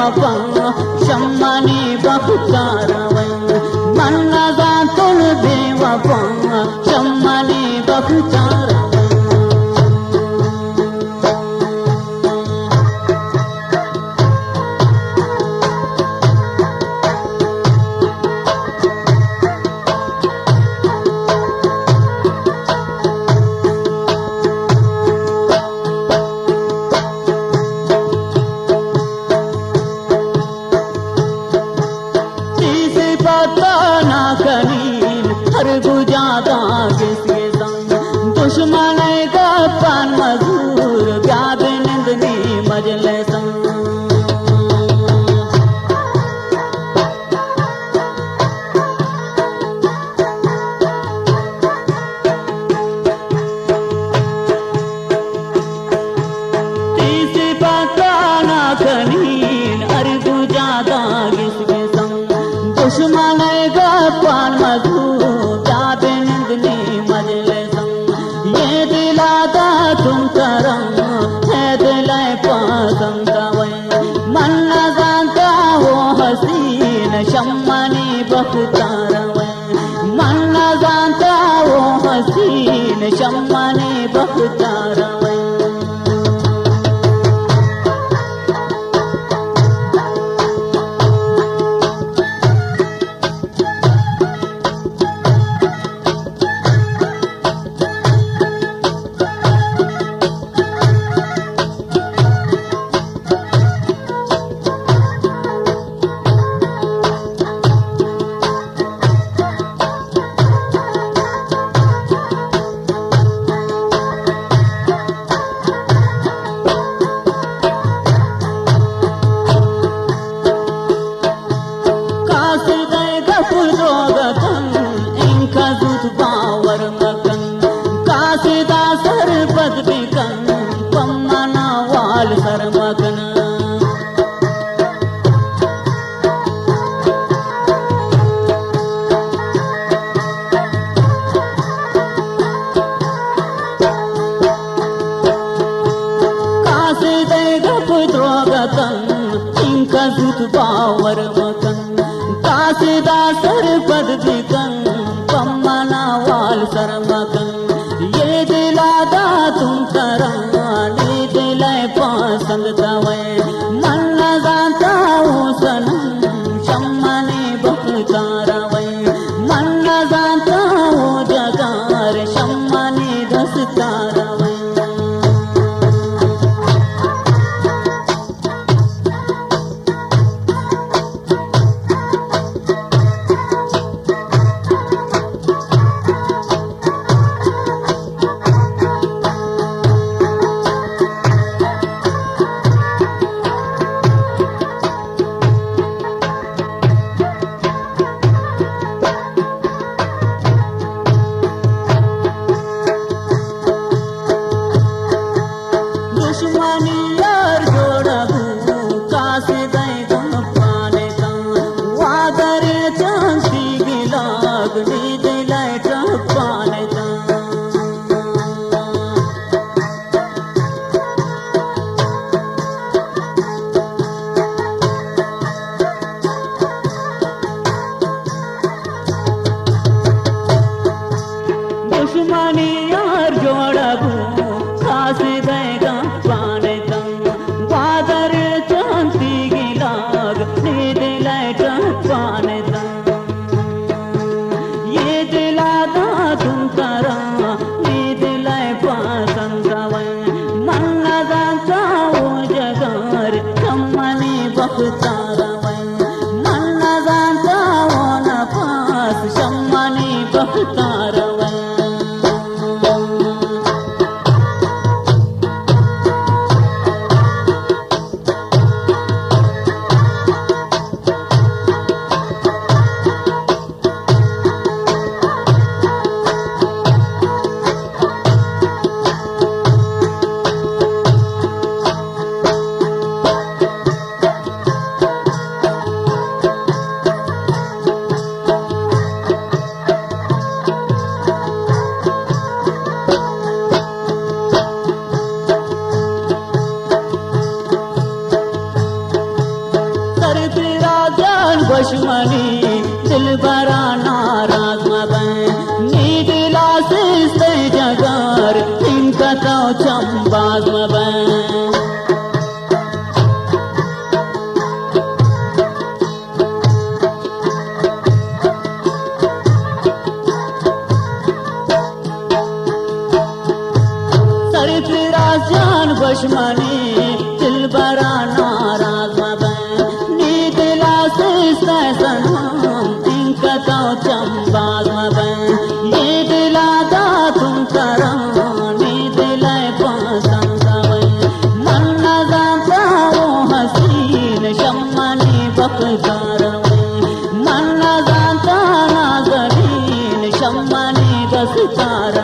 देवापा शम्मानी बखतारवै मन्ना जातुल देवापा शम्मानी बखतारवै हर गुजादा किसके संग दुश्मन का पान मजूर ब्याद निंदनी मजले संग तीसरी पता ना कनीन हर गुजादा किसके संग दुश्मन का पान मजूर ये दिलाता तुम करम है दिलाए पसंद मन्ना जानता वो हसीन शम्मानी बखतारवै मन्ना जानता वो हसीन शम्मानी बखतारवै इनका दूध बावर मगन कासिदा सर पद बिकन पम्माना वाल सर मगन कासिदा गप द्रोगतन इनका दूध बावर मगन कासिदा सर पद बिकन पम्माना वाल सर मगन ये दिलादा तुम करानी दिलाए पसंद तवै मन्ना जानता वो सनम शम्मानी बखतारवै मन्ना जानता वो जगार शम्मानी दस्तारवै दुश्मनी यार जोड़बू कासिदा गुण पाने का वादरे चांसी गिलाग नी दिलाए पाने का दुश्मनी यार जोड़बू कासिदा ये दिलाता तुम करा ये दिलाए पसंद मन्ना जानता वो जगार शम्मानी बखतारवै मन्ना जानता वो नफास शम्मानी बखतारवै सरती राजान बशमनी दिल भरा नाराज मबन नीद लासिस जगार इनका तो चंबाज मबन सरती राजान बशमनी दिल भरा नाराज मबन नीद लासिस सनम इनका तो चंबाज मबन ये दिलादा तुम करम नी दिलाए पसंद मन न जानता वो हसीन शम्मनी बकदार मन न जानता नाज़रीन शम्मनी दस्तार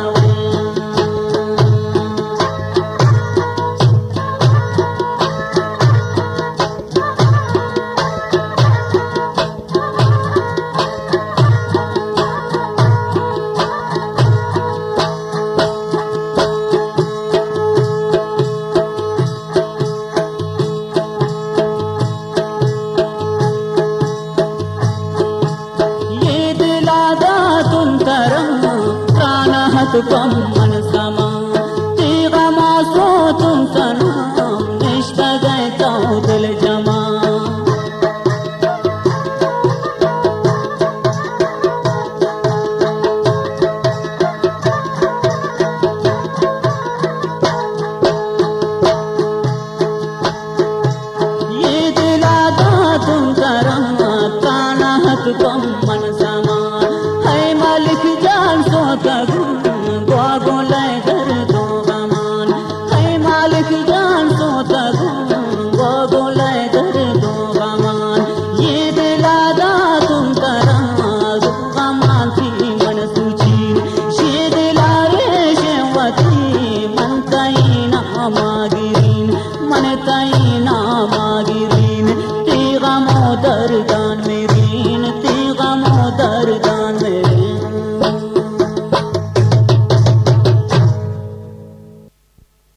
तुम मन समा तीगा मासो तुम सनम निश्ता गए तो दिल जमा ये दिलादा तुम करम काना हक तुम मन समा है मालिक जान सो तगू मन